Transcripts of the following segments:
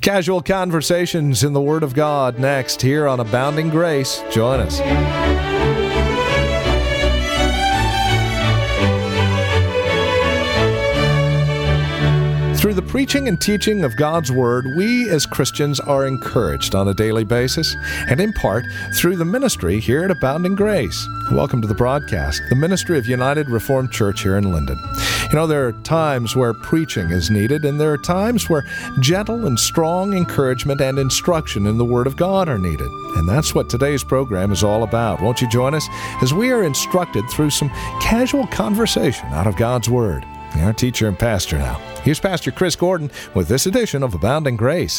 Casual conversations in the Word of God next here on Abounding Grace. Join us. Through the preaching and teaching of God's Word, we as Christians are encouraged on a daily basis, and in part through the ministry here at Abounding Grace. Welcome to the broadcast, the ministry of United Reformed Church here in Linden. You know, there are times where preaching is needed, and there are times where gentle and strong encouragement and instruction in the Word of God are needed. And that's what today's program is all about. Won't you join us as we are instructed through some casual conversation out of God's Word? Our teacher and pastor now. Here's Pastor Chris Gordon with this edition of Abounding Grace.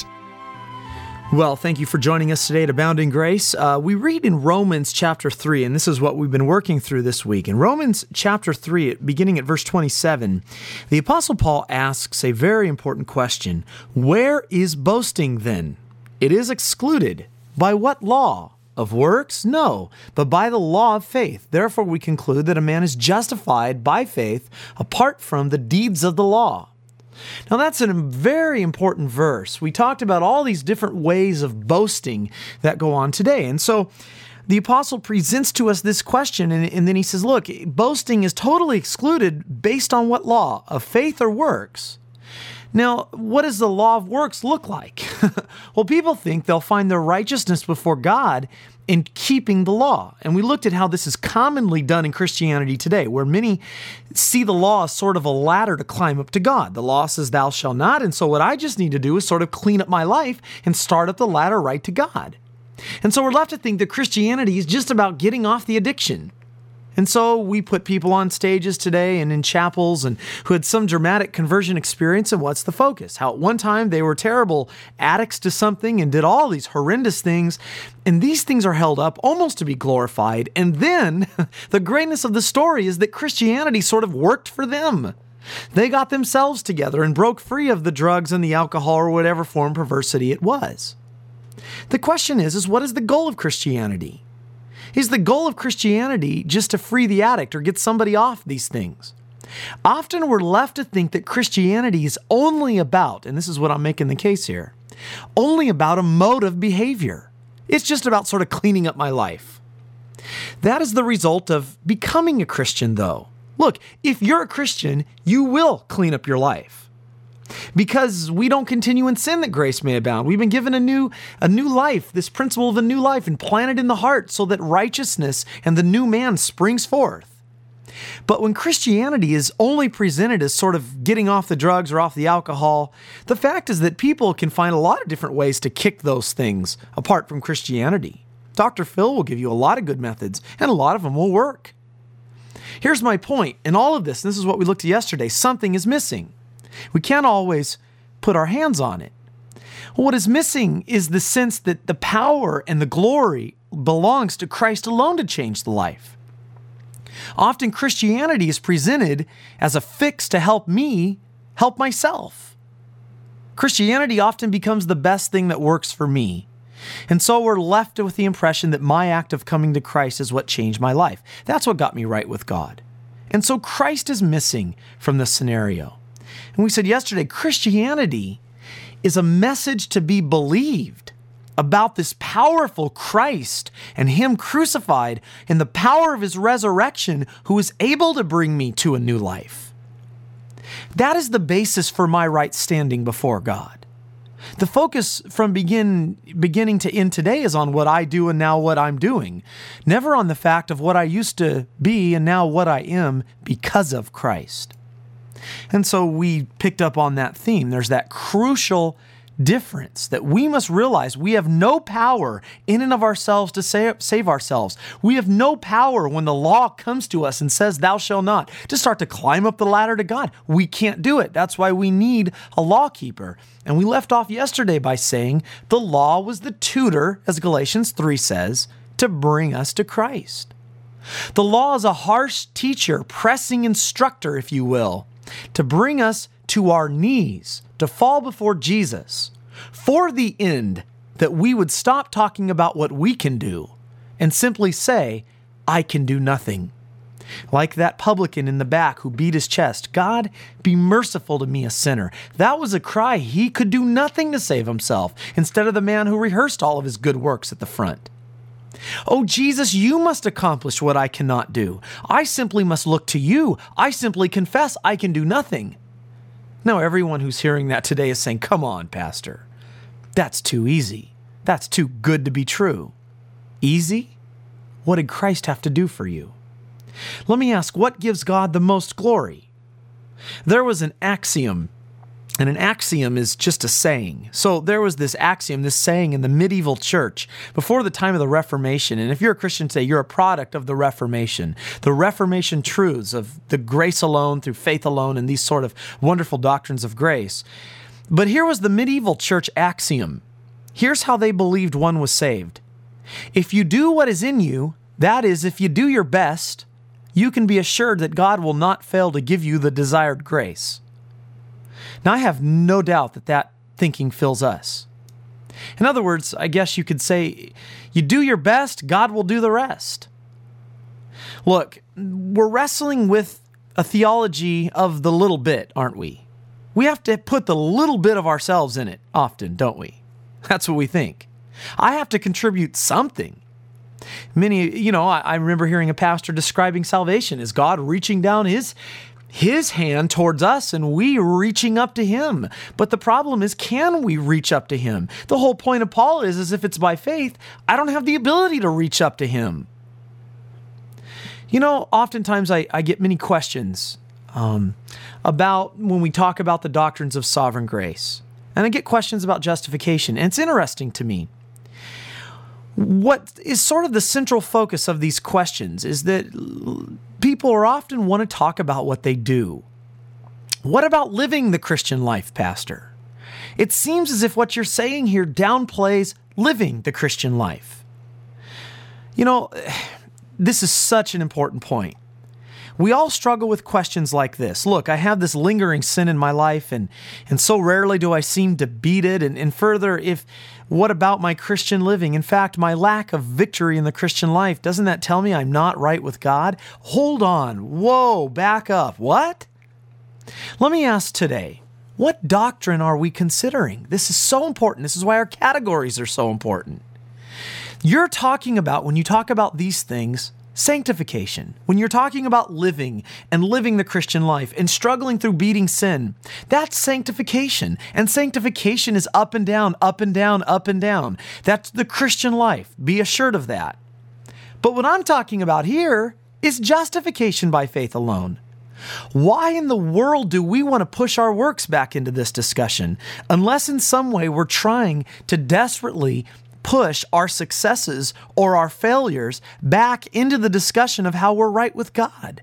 Well, thank you for joining us today at Abounding Grace. We read in Romans chapter 3, and this is what we've been working through this week. In Romans chapter 3, beginning at verse 27, the Apostle Paul asks a very important question. Where is boasting then? It is excluded. By what law? Of works? No, but by the law of faith. Therefore we conclude that a man is justified by faith apart from the deeds of the law. Now that's a very important verse. We talked about all these different ways of boasting that go on today. And so the apostle presents to us this question, and then he says, look, boasting is totally excluded based on what law? Of faith or works? Now, what does the law of works look like? Well, people think they'll find their righteousness before God in keeping the law. And we looked at how this is commonly done in Christianity today, where many see the law as sort of a ladder to climb up to God. The law says, thou shalt not, and so what I just need to do is sort of clean up my life and start up the ladder right to God. And so we're left to think that Christianity is just about getting off the addiction. And so we put people on stages today and in chapels and who had some dramatic conversion experience, and what's the focus? How at one time they were terrible addicts to something and did all these horrendous things, and these things are held up almost to be glorified. And then the greatness of the story is that Christianity sort of worked for them. They got themselves together and broke free of the drugs and the alcohol or whatever form of perversity it was. The question is what is the goal of Christianity? Is the goal of Christianity just to free the addict or get somebody off these things? Often we're left to think that Christianity is only about, and this is what I'm making the case here, only about a mode of behavior. It's just about sort of cleaning up my life. That is the result of becoming a Christian, though. Look, if you're a Christian, you will clean up your life. Because we don't continue in sin that grace may abound. We've been given a new life, this principle of a new life, and planted in the heart so that righteousness and the new man springs forth. But when Christianity is only presented as sort of getting off the drugs or off the alcohol, the fact is that people can find a lot of different ways to kick those things apart from Christianity. Dr. Phil will give you a lot of good methods, and a lot of them will work. Here's my point. In all of this, and this is what we looked at yesterday, something is missing. We can't always put our hands on it. What is missing is the sense that the power and the glory belongs to Christ alone to change the life. Often Christianity is presented as a fix to help me help myself. Christianity often becomes the best thing that works for me. And so we're left with the impression that my act of coming to Christ is what changed my life. That's what got me right with God. And so Christ is missing from this scenario. And we said yesterday, Christianity is a message to be believed about this powerful Christ and Him crucified and the power of His resurrection who is able to bring me to a new life. That is the basis for my right standing before God. The focus from beginning to end today is on what I do and now what I'm doing, never on the fact of what I used to be and now what I am because of Christ. And so we picked up on that theme. There's that crucial difference that we must realize we have no power in and of ourselves to save ourselves. We have no power when the law comes to us and says, thou shalt not, to start to climb up the ladder to God. We can't do it. That's why we need a lawkeeper. And we left off yesterday by saying the law was the tutor, as Galatians 3 says, to bring us to Christ. The law is a harsh teacher, pressing instructor, if you will, to bring us to our knees, to fall before Jesus, for the end that we would stop talking about what we can do and simply say, I can do nothing. Like that publican in the back who beat his chest, God, be merciful to me, a sinner. That was a cry he could do nothing to save himself, instead of the man who rehearsed all of his good works at the front. Oh, Jesus, you must accomplish what I cannot do. I simply must look to you. I simply confess I can do nothing. Now, everyone who's hearing that today is saying, come on, Pastor. That's too easy. That's too good to be true. Easy? What did Christ have to do for you? Let me ask, what gives God the most glory? There was an axiom, and an axiom is just a saying. So there was this axiom, this saying in the medieval church before the time of the Reformation. And if you're a Christian today, you're a product of the Reformation truths of the grace alone, through faith alone, and these sort of wonderful doctrines of grace. But here was the medieval church axiom. Here's how they believed one was saved. If you do what is in you, that is, if you do your best, you can be assured that God will not fail to give you the desired grace. Now, I have no doubt that that thinking fills us. In other words, I guess you could say, you do your best, God will do the rest. Look, we're wrestling with a theology of the little bit, aren't we? We have to put the little bit of ourselves in it often, don't we? That's what we think. I have to contribute something. I remember hearing a pastor describing salvation as God reaching down his hand towards us and we reaching up to him. But the problem is, can we reach up to him? The whole point of Paul is if it's by faith, I don't have the ability to reach up to him. Oftentimes I get many questions about when we talk about the doctrines of sovereign grace. And I get questions about justification. And it's interesting to me. What is sort of the central focus of these questions is that people often want to talk about what they do. What about living the Christian life, Pastor? It seems as if what you're saying here downplays living the Christian life. This is such an important point. We all struggle with questions like this. Look, I have this lingering sin in my life, and so rarely do I seem to beat it. And further, what about my Christian living? In fact, my lack of victory in the Christian life, doesn't that tell me I'm not right with God? Hold on. Whoa, back up. What? Let me ask today, what doctrine are we considering? This is so important. This is why our categories are so important. You're talking about, when you talk about these things, sanctification. When you're talking about living the Christian life and struggling through beating sin, that's sanctification. And sanctification is up and down, up and down, up and down. That's the Christian life. Be assured of that. But what I'm talking about here is justification by faith alone. Why in the world do we want to push our works back into this discussion, unless in some way we're trying to desperately push our successes or our failures back into the discussion of how we're right with God?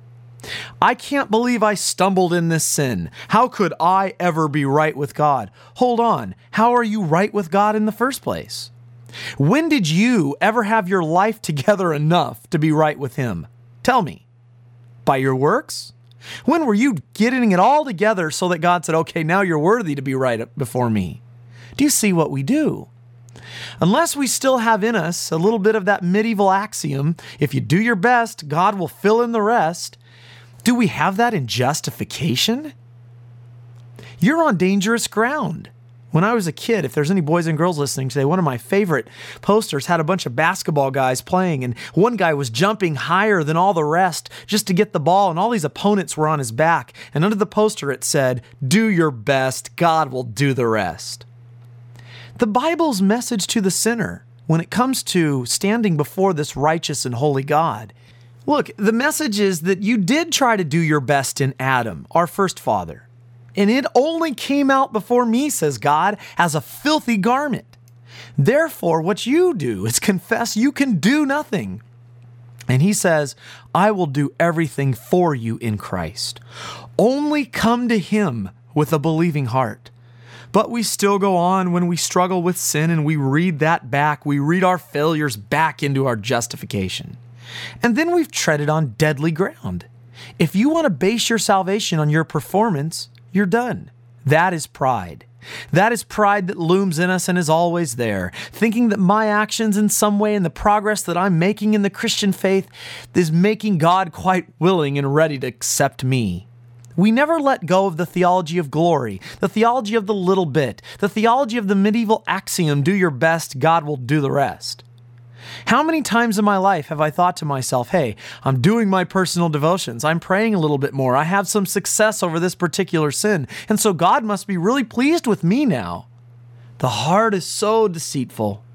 I can't believe I stumbled in this sin. How could I ever be right with God? Hold on. How are you right with God in the first place? When did you ever have your life together enough to be right with Him? Tell me. By your works? When were you getting it all together so that God said, okay, now you're worthy to be right before me? Do you see what we do? Unless we still have in us a little bit of that medieval axiom, if you do your best, God will fill in the rest. Do we have that in justification? You're on dangerous ground. When I was a kid, if there's any boys and girls listening today, one of my favorite posters had a bunch of basketball guys playing, and one guy was jumping higher than all the rest just to get the ball, and all these opponents were on his back. And under the poster it said, "Do your best, God will do the rest." The Bible's message to the sinner when it comes to standing before this righteous and holy God. Look, the message is that you did try to do your best in Adam, our first father. And it only came out before me, says God, as a filthy garment. Therefore, what you do is confess you can do nothing. And He says, I will do everything for you in Christ. Only come to Him with a believing heart. But we still go on when we struggle with sin and we read that back. We read our failures back into our justification. And then we've treaded on deadly ground. If you want to base your salvation on your performance, you're done. That is pride. That is pride that looms in us and is always there, thinking that my actions in some way and the progress that I'm making in the Christian faith is making God quite willing and ready to accept me. We never let go of the theology of glory, the theology of the little bit, the theology of the medieval axiom, do your best, God will do the rest. How many times in my life have I thought to myself, hey, I'm doing my personal devotions, I'm praying a little bit more, I have some success over this particular sin, and so God must be really pleased with me now. The heart is so deceitful.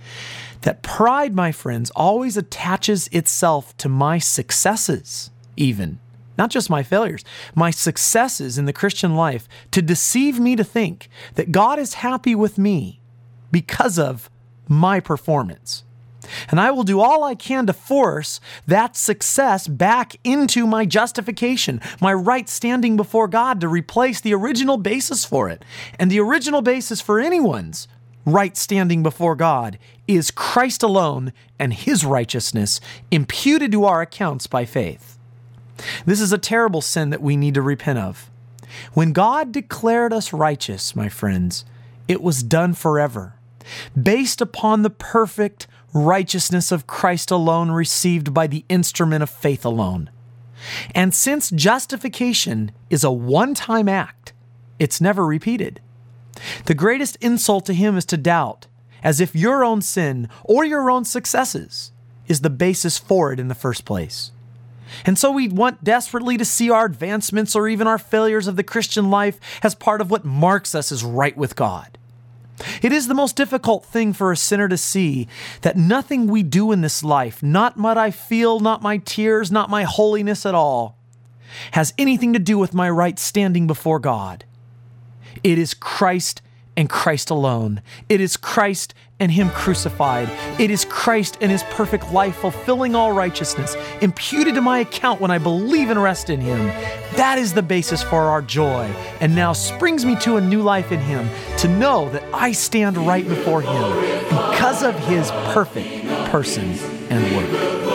That pride, my friends, always attaches itself to my successes, even. Not just my failures, my successes in the Christian life, to deceive me to think that God is happy with me because of my performance. And I will do all I can to force that success back into my justification, my right standing before God, to replace the original basis for it. And the original basis for anyone's right standing before God is Christ alone and His righteousness imputed to our accounts by faith. This is a terrible sin that we need to repent of. When God declared us righteous, my friends, it was done forever, based upon the perfect righteousness of Christ alone, received by the instrument of faith alone. And since justification is a one-time act, it's never repeated. The greatest insult to Him is to doubt, as if your own sin or your own successes is the basis for it in the first place. And so we want desperately to see our advancements or even our failures of the Christian life as part of what marks us as right with God. It is the most difficult thing for a sinner to see that nothing we do in this life, not what I feel, not my tears, not my holiness at all, has anything to do with my right standing before God. It is Christ and Christ alone. It is Christ and Him crucified. It is Christ and His perfect life fulfilling all righteousness, imputed to my account when I believe and rest in Him. That is the basis for our joy, and now springs me to a new life in Him, to know that I stand right before Him because of His perfect person and work.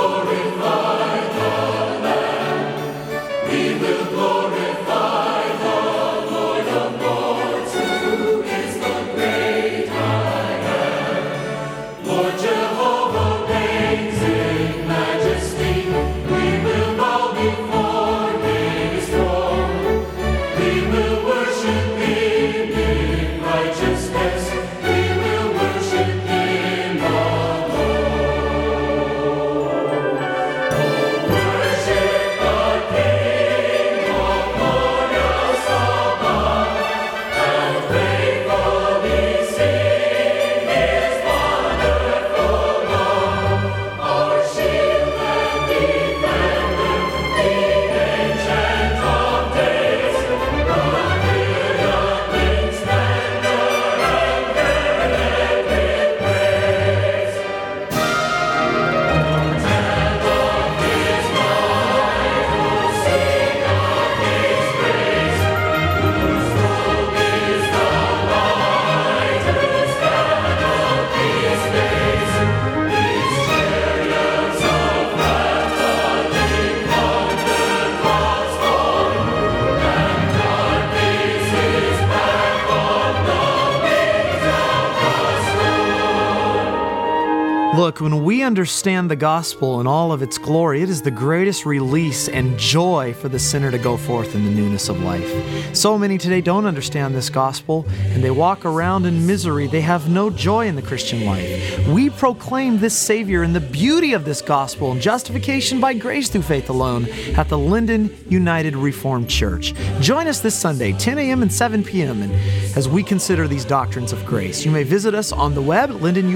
Look, when we understand the gospel and all of its glory, it is the greatest release and joy for the sinner to go forth in the newness of life. So many today don't understand this gospel, and they walk around in misery. They have no joy in the Christian life. We proclaim this Savior and the beauty of this gospel and justification by grace through faith alone at the Linden United Reformed Church. Join us this Sunday, 10 a.m. and 7 p.m., and as we consider these doctrines of grace. You may visit us on the web at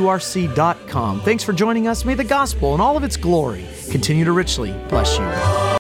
lindenurc.com. Thanks for joining us. May the gospel and all of its glory continue to richly bless you.